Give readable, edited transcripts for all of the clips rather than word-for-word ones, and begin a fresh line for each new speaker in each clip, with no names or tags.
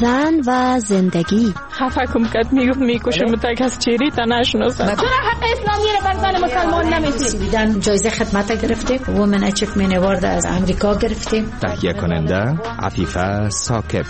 زن و زندگی.
خفکم کرد میکشم تک از چیری تا نشناسم.
چرا حق اسلامی رو بر زن مسلمان نمیدید؟
جایزه خدمت گرفتیم، وومن اچیومنت اوارد از امریکا گرفتیم.
تهیه کننده عفیفه ساکت.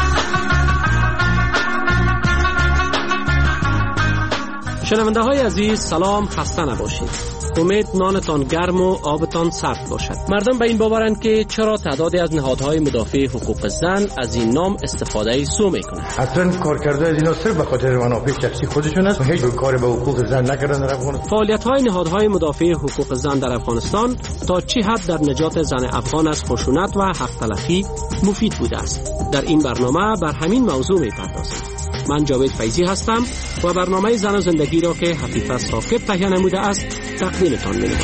شنونده های عزیز سلام، خسته نباشید. امید نانتان گرم و آبتان سرد باشد. مردم به این باورند که چرا تعدادی از نهادهای مدافع حقوق زن از این نام استفاده سو میکنند.
اصلا کارکرده از اینا صرف به خاطر منافع شخصی خودشون است و هیچ کار به حقوق زن نکردن در افغانستان.
فعالیت‌های نهادهای مدافع حقوق زن در افغانستان تا چه حد در نجات زن افغان از خشونت و حق تلفی مفید بوده است. در این برنامه بر همین موضوع می‌پردازیم. من جاوید فیضی هستم و برنامه زن و زندگی را که حفیظ ساکت تهیه نموده است تقدیمتان می‌نمایم.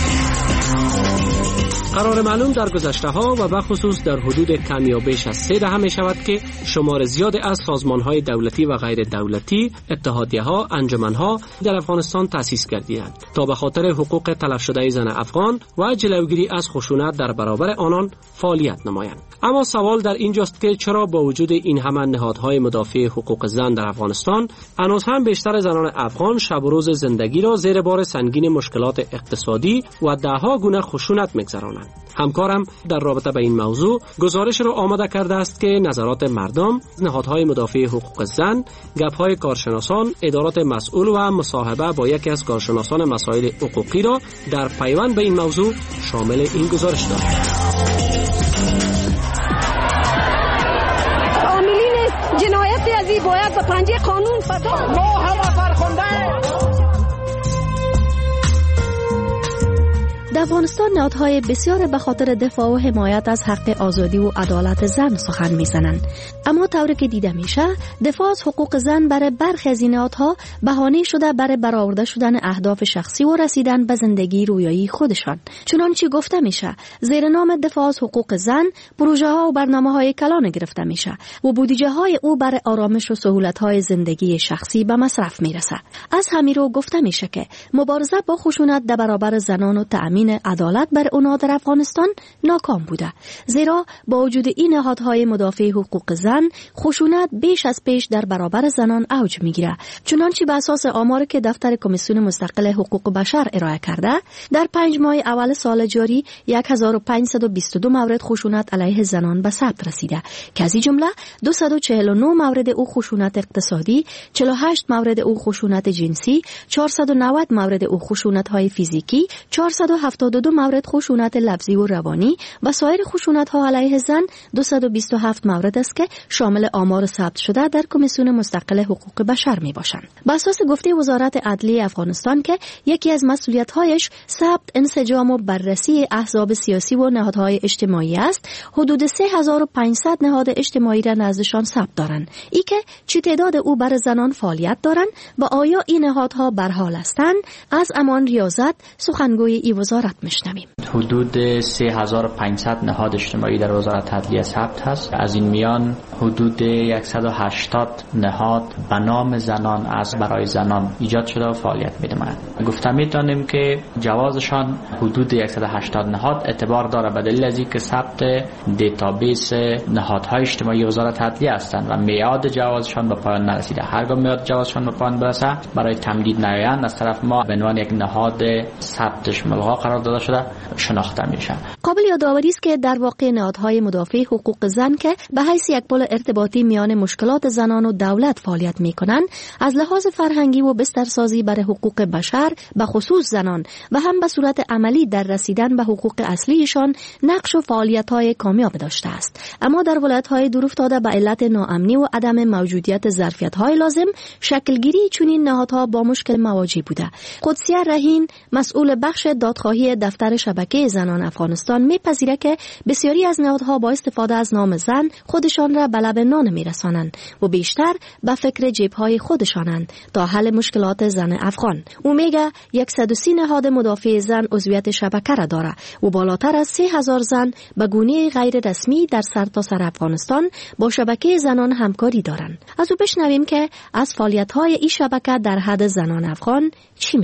قرار معلوم در گذشته ها و بخصوص در حدود کم یا بیش از 3 دهه می شود که شمار زیاد از سازمان های دولتی و غیر دولتی، اتحادیه ها، انجمن ها در افغانستان تأسیس کردند تا به خاطر حقوق تلف شده زن افغان و جلوگیری از خشونت در برابر آنان فعالیت نمایند. اما سوال در اینجاست که چرا با وجود این همه نهادهای مدافع حقوق زن در افغانستان هنوز هم بیشتر زنان افغان شب و روز زندگی را زیر بار سنگین مشکلات اقتصادی و دهها گونه خشونت می‌گذرانند. همکارم در رابطه به این موضوع گزارش را آماده کرده است که نظرات مردم، نهادهای مدافع حقوق زن، گپ‌های کارشناسان، ادارات مسئول و مصاحبه با یکی از کارشناسان مسائل حقوقی را در پیوند به این موضوع شامل این گزارش دارد.
عاملین جنایت ازی باید به پنجه قانون فدا.
ما همه فرخنده.
در افغانستان نهادهای بسیار به خاطر دفاع و حمایت از حق آزادی و عدالت زن سخن میزنند، اما طوری که دیده میشه دفاع از حقوق زن برای برخی از این نهادها بهانه شده برای برآورده شدن اهداف شخصی و رسیدن به زندگی رویایی خودشان. چنانچه گفته میشه زیر نام دفاع از حقوق زن پروژه ها و برنامه های کلان گرفته میشه و بودجه های او برای آرامش و سهولت های زندگی شخصی به مصرف میرسه. از همین رو گفته میشه که مبارزه با خشونت در برابر زنان و تأمین عدالت بر اونها در افغانستان ناکام بوده، زیرا با وجود این نهادهای مدافع حقوق زن خشونت بیش از پیش در برابر زنان اوج میگیره. چنانچه به اساس آماری که دفتر کمیسیون مستقل حقوق بشر ارائه کرده در 5 ماه اول سال جاری 1522 مورد خشونت علیه زنان به ثبت رسیده که از این جمله 249 مورد او خشونت اقتصادی، 48 مورد او خشونت جنسی، 490 مورد او خشونت های فیزیکی، 472 مورد خشونت لفظی و روانی و سایر خشونت ها علیه زن 227 مورد است که شامل آمار ثبت شده در کمیسیون مستقل حقوق بشر می باشند. بر اساس گفته وزارت عدلیه افغانستان که یکی از مسئولیت‌هایش ثبت، انسجام و بررسی احزاب سیاسی و نهادهای اجتماعی است، حدود 3500 نهاد اجتماعی را نزدشان ثبت دارند. ای که چه تعداد او بر زنان فعالیت دارند و آیا این نهادها بر حال هستند؟ از امان ریاضت سخنگوی ای وزارت میشنویم.
حدود 3500 نهاد اجتماعی در وزارت عدلیه ثبت هست. از این میان حدود 180 نهاد به نام زنان از برای زنان ایجاد شده و فعالیت می‌نمایند. گفته می‌تونیم که جوازشان حدود 180 نهاد اعتبار داره به دلیل از اینکه ثبت دیتابیس نهادهای اجتماعی وزارت عدلیه هستند و میعاد جوازشان به پایان نرسیده. هرگاه میعاد جوازشان به پایان برسه برای تمدید نیایند از طرف ما به عنوان یک نهاد ثبتش ملغا قرار داده شده شناخته میشن.
قابل یادآوری است که در واقع نهادهای مدافع حقوق زن که به حیث یک پل ارتباطی میان مشکلات زنان و دولت فعالیت میکنند، از لحاظ فرهنگی و بسترسازی برای حقوق بشر به خصوص زنان و هم به صورت عملی در رسیدن به حقوق اصلیشان نقش و فعالیت‌های کامیاب داشته است. اما در ولایت‌های دورافتاده به علت ناامنی و عدم موجودیت ظرفیت‌های لازم شکلگیری چنین نهادها با مشکل مواجه بوده. قدسیه رهین مسئول بخش دادخواهی دفتر شبکه زنان افغانستان میپذیره که بسیاری از نهادها با استفاده از نام زن خودشان را به لب نان میرسانند و بیشتر به فکر جیب‌های خودشانند تا حل مشکلات زن افغان. او میگه 130 نهاد مدافع زن عضویت شبکه را داره و بالاتر از 3000 زن به گونه غیر رسمی در سرتاسر افغانستان با شبکه زنان همکاری دارند. از او بشنویم که از فعالیت‌های این شبکه در حد زنان افغان چی میگه.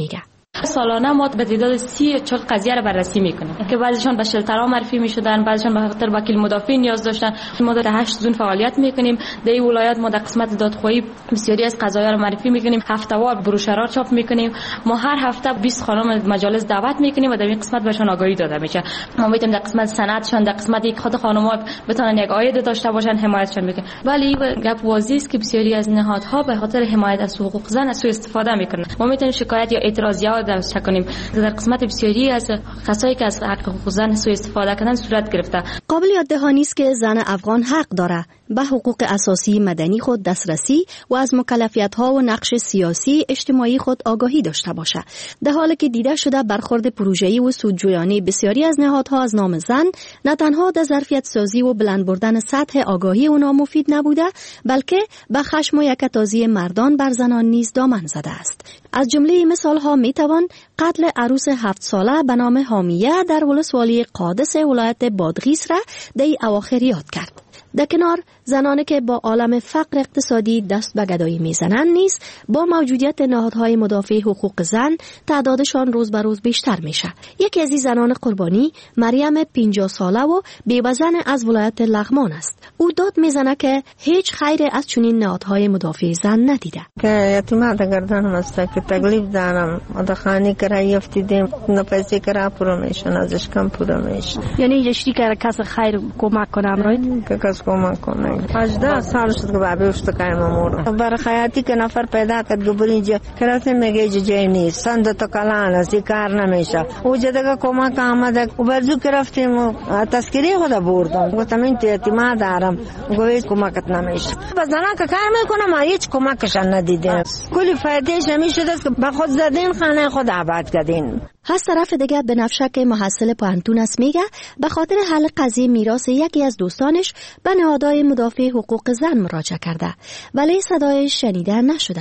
سالانه ما به تعداد 30-40 قضیه را بررسی میکنیم که بعضیشان به شلترها معرفی میشدن، بعضیشان به خاطر وکیل مدافع نیاز داشتن. ما در 8 زون فعالیت میکنیم. در این ولایت ما در قسمت دادخواهی بسیاری از قضایا را معرفی میکنیم. هفته‌وار بروشورها چاپ میکنیم. ما هر هفته 20 خانم مجالس دعوت میکنیم و در این قسمت بهشون آگاهی داده میشه. ما میتونیم در قسمت سندشان، در قسمت خود خانم‌ها بتونن یک عاید داشته باشن، حمایتشان میکنیم. ولی گپ واضحه است که بسیاری از نهادها به خاطر حمایت از حقوق زن سوء استفاده میکنن. ما میتونیم شکایت یا اعتراضیات داشته کنیم. در قسمت بسیاری از کسایی که از حق حقوق زن سوء استفاده کردن صورت گرفته.
قابل یاد دهانی است که زن افغان حق داره به حقوق اساسی مدنی خود دسترسی و از مکلفیت‌ها و نقش سیاسی اجتماعی خود آگاهی داشته باشد، در حالی که دیده شده برخورد پروژه‌ای و سودجویانه بسیاری از نهادها از نام زن نه تنها در ظرفیت سازی و بلند بردن سطح آگاهی اونا مفید نبوده، بلکه به خشم و یکتازی مردان بر زنان نیز دامن زده است. از جمله مثال‌ها میتوان قتل عروس 7 ساله به نام حامیه در ولسوالی قادس ولایت بادغیس را در اواخر یاد کرد. در کنار زنانی که با عالم فقر اقتصادی دست به گدایی میزنند نیز با موجودیت نهادهای مدافع حقوق زن تعدادشان روز به روز بیشتر میشه. یکی از این زنان قربانی مریم 50 ساله و بیوزن از ولایت لغمان است. او داد میزنه که هیچ خیری از چنین نهادهای مدافع زن ندیده.
که یتیمه گردنم است که تکلیف دارم، در خانه کرایه افتیدیم، نه پیسه کرایه پورا میشن، ازش کم پورا میشه.
یعنی یشتی که کس خیر کمک کنم روید
که کس کمک کنه. 18 سال شد که بابی اشتکایم امور. برای خیاطی که نفر پیدا کرد گبرینجا کراسه میگه جای نیست. سند تو کلان است، کار نمیشه. او جدگا کمک آمده. او برزو که رفتیم تذکری خدا بردم. گفتم این یتیمه دارم. گویش کمکت نمیشه. بزنا که کار میکنم هیچ کمکشان ندیدم. کلی فایدهش نمیشه که به خود زدین خانه خود آباد کردین.
از طرف دیگه بنفشه که محصل پانتون است میگه به خاطر حل قضیه میراث یکی از دوستانش به نهادهای مدافع حقوق زن مراجعه کرده ولی صدایش شنیده نشده.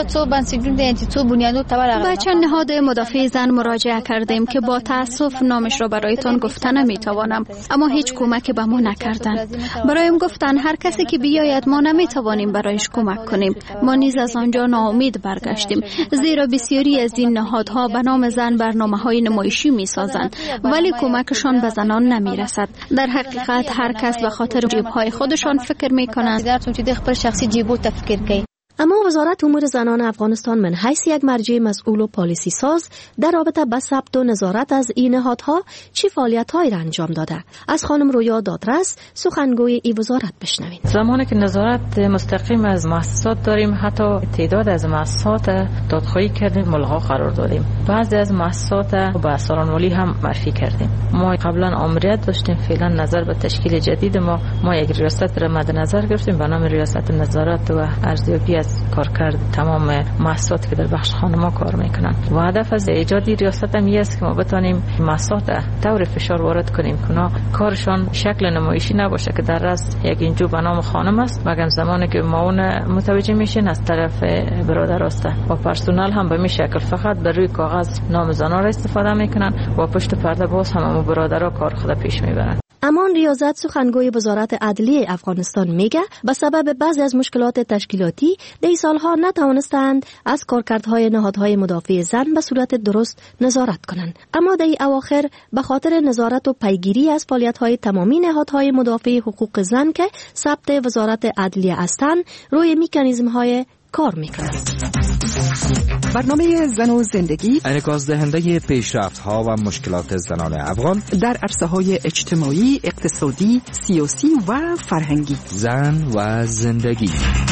به چند نهاد مدافع زن مراجعه کردیم که با تاسف نامش را برایتان گفته نمیتوانم، اما هیچ کمکی به ما نکردن. برایم گفتن هر کسی که بیاید ما نمیتوانیم برایش کمک کنیم. ما نیز از آنجا ناامید برگشتیم، زیرا بسیاری از این نهادها به نام زن برنامه‌های نمایشی می‌سازند ولی کمکشان به زنان نمی‌رسد. در حقیقت هر کس به خاطر جیب‌های خودشان فکر می‌کنند.
اما وزارت امور زنان افغانستان من حیث یک مرجع مسئول و پالیسی ساز در رابطه با ثبت و نظارت از این نهادها چه فعالیت‌هایی را انجام داده؟ از خانم رویا دادرس سخنگوی این وزارت بشنوید.
زمانی که نظارت مستقیم از مؤسسات داریم، حتی تعداد از مؤسسات دادخواهی کردیم، ملغا قرار دادیم. بعضی از مؤسسات با سالانولی هم معرفی کردیم. ما قبلا آمریت داشتیم، فعلا نظر به تشکیل جدید ما یک ریاست را مد نظر گرفتیم به نام ریاست نظارت و ارزیابی کارکرد تمام مؤسساتی که در بخش خانم‌ها کار میکنن. و هدف از ایجاد ریاست هم است که ما بتونیم مؤسسات طور فشار وارد کنیم که اونا کارشان شکل نمایشی نباشه که در راست یک اینجا به نام خانم است، مگر زمانی که معاون متوجه میشین از طرف برادر است و پرسنل هم به این شکل فقط بر روی کاغذ نام زنا را استفاده میکنن و پشت پرده باز هم برادرها کار خود پیش میبرن.
امان ریاضت سخنگوی وزارت عدلیه افغانستان میگه به سبب بعضی از مشکلات تشکیلاتی در سالها نتوانستند از کارکردهای نهادهای مدافع زن به صورت درست نظارت کنند، اما در اواخر به خاطر نظارت و پیگیری از فعالیت‌های تمامی نهادهای مدافع حقوق زن که ثبت وزارت عدلیه هستند روی مکانیزم‌های کار میکنند.
برنامه زن و زندگی
انعکاس دهنده پیشرفت‌ها و مشکلات زنان افغان
در عرصه‌های اجتماعی، اقتصادی، سیاسی و فرهنگی.
زن و زندگی.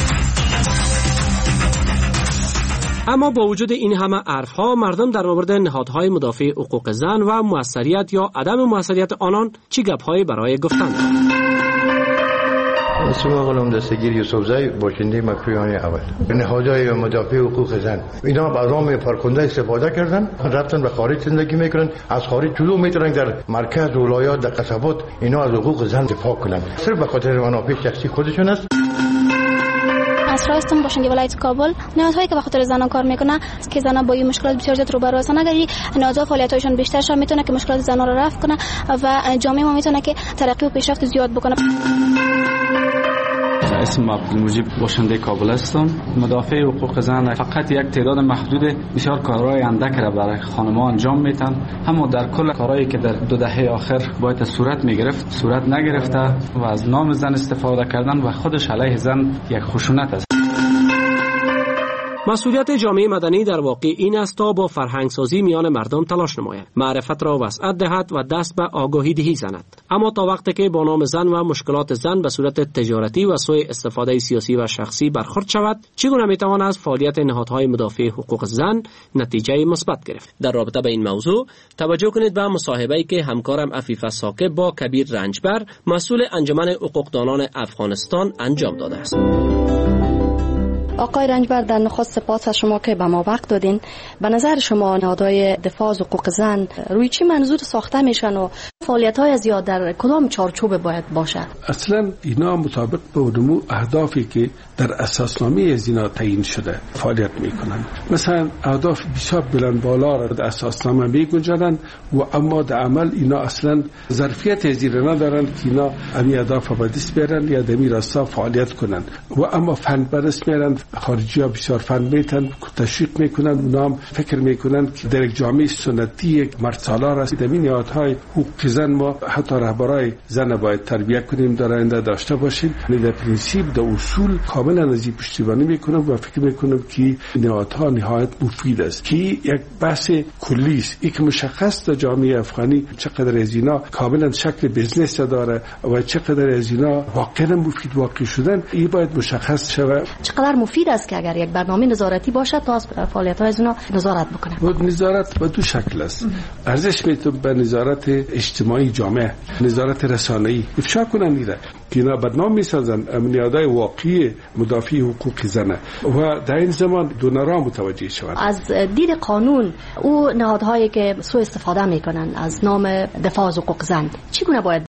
اما با وجود این همه عرف‌ها، مردم در مورد نهادهای مدافع حقوق زن و موثریت یا عدم موثریت آنان چه گپ‌هایی برای گفتن دارند؟
اسم غلام دستگیر یوسفزی، باشنده مکرویان اول. نهادهای مدافع حقوق زن اینا با رام پرکنده استفاده کردن، رفتن به خارج زندگی میکنن، از خارج جلو میتونن در مرکز ولایات در قصبات اینا از حقوق زن دفاع کنن، صرف به خاطر منافع شخصی خودشون است.
اسرا هستم، باشنده ولایت کابل. نهادهایی که به خاطر زنان کار میکنه که زنان با این مشکلات بسیار زیاد روبرو هستن، اگر نهادها فعالیت‌هایشون بیشتر شه میتونه که مشکلات زنان رو رفع کنه و جامعه ما میتونه که ترقی و پیشرفت زیاد بکنه.
اسم عبدالمجید باشنده کابل هستم. مدافع حقوق زن فقط یک تعداد محدود بسیار کارهای اندک را برای خانم‌ها انجام میتن، اما در کل کارهایی که در 2 دهه آخر باید صورت میگرفت صورت نگرفته و از نام زن استفاده کردن و خودش علیه زن یک خشونت است.
مسئولیت جامعه مدنی در واقع این است تا با فرهنگ سازی میان مردم تلاش نماید، معرفت را وسعت دهد و دست به آگاهی دهی زند. اما تا وقتی که با نام زن و مشکلات زن به صورت تجارتی و سوء استفاده سیاسی و شخصی برخورد شود، چگونه میتوان از فعالیت نهادهای مدافع حقوق زن نتیجه مثبت گرفت؟ در رابطه با این موضوع توجه کنید به مصاحبه‌ای که همکارم عفیفه ساکب با کبیر رنجبر، مسئول انجمن حقوقدانان افغانستان انجام داده است.
آقای رنجبر، در نخست سپاس از شما که به ما وقت دادین. به نظر شما نهادهای دفاع از حقوق زن روی چه منظور ساخته میشن و فعالیت‌های زیاد در کدام چارچوب باید باشد؟
اصلا اینا مطابق به اونمو اهدافی که در اساسنامه از اینا تعیین شده فعالیت میکنن. مثلا اهداف بسیار بلند بالا را در اساسنامه میگنجانند و اما در عمل اینا اصلا ظرفیت از این ندارن که اینا امی اهداف به دست بیارن یا دمی راستا فعالیت کنن و اما فن برس میارن. خارجی ها بسیار فن میتن تشویق میکنن، اونا هم فکر میکنن که در یک جامعه سنتی یک مرد سالار است. در این نهادهای حقوق زن ما حتی رهبرای زن باید تربیت کنیم، در آینده داشته باشیم. در پرینسیپ در اصول کاملا از این پشتیبانی میکنم و فکر میکنم که نهادها نهایت مفید است که یک بحث کلی است. یک مشخص در جامعه افغانی چقدر از اینا کاملا شکل بزنس داره و چقدر از اینا واقعا مفید واقع شدن، این باید مشخص شود.
چقدر مفید است که اگر یک برنامه نظارتی باشد تا از فعالیت‌های از اونا نظارت بکنه.
بود نظارت به 2 شکل است. ارزش میتون به نظارت اجتماعی جامعه، نظارت رسانه‌ای افشا کنن میره که اینا بدنام میسازن امنیت‌های واقعی مدافع حقوق زن و در این زمان دونرها متوجه شوند.
از دید قانون او نهادهایی که سوء استفاده میکنن از نام دفاع از حقوق زن چگونه باید